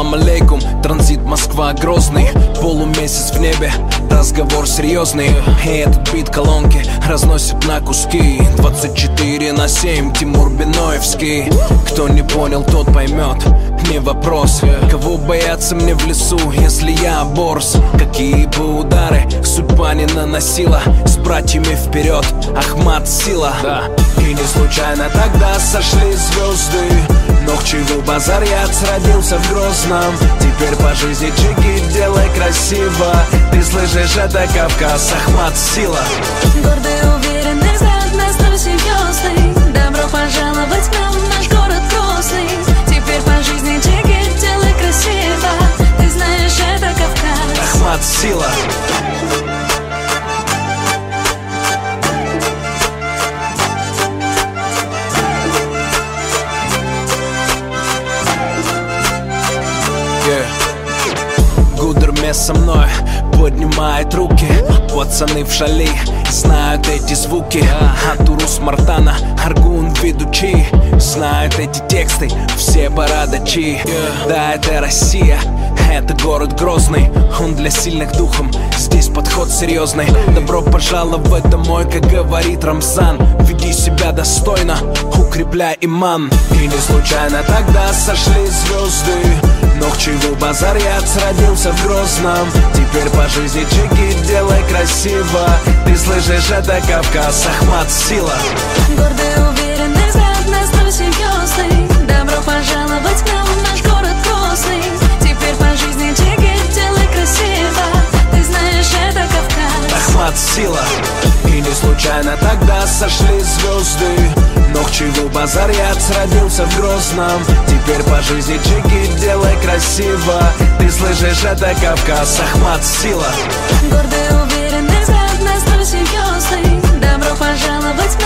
салам алейкум. Транзит Москва, Грозный, полумесяц в небе, разговор серьезный. И этот бит колонки разносит на куски. 24/7, Тимур Биноевский. Кто не понял, тот поймет, не вопрос. Кого бояться мне в лесу, если я борс? Какие бы удары судьба не наносила, с братьями вперед, Ахмат сила. И не случайно тогда сошли звезды. Нохчевый базарьяц родился в Грозном. Теперь по жизни чики делай красиво. Ты слышишь, это Кавказ, Ахмат сила. Гордый, уверенный взгляд, настрой серьезный. Добро пожаловать к нам в наш город Грозный. Теперь по жизни чики делай красиво. Ты знаешь, это Кавказ, Ахмат сила. Гудерме со мной поднимает руки. Пацаны в шали знают эти звуки. Атурус Мартана, Аргун ведучи. Знают эти тексты все бородачи. Да, это Россия, это город Грозный. Он для сильных духом, здесь подход серьезный. Добро пожаловать домой, как говорит Рамзан. Веди себя достойно, укрепляй иман. И не случайно тогда сошли звезды. Нохчевый базарьяц родился в Грозном. Теперь по жизни чики делай красиво. Ты слышишь, это Кавказ, Ахмат сила. Гордый, уверенный взгляд, настрой серьезный. Добро пожаловать к нам в наш город Грозный. Теперь по жизни чики делай красиво. Ты знаешь, это Кавказ, Ахмат сила. И не случайно тогда сошли звезды. Нохчевый базарьяц родился в Грозном. Теперь по жизни чики делай красиво. Ты слышишь, это Кавказ, Ахмат сила. Гордый, уверенный взгляд, настрой серьезный. Добро пожаловать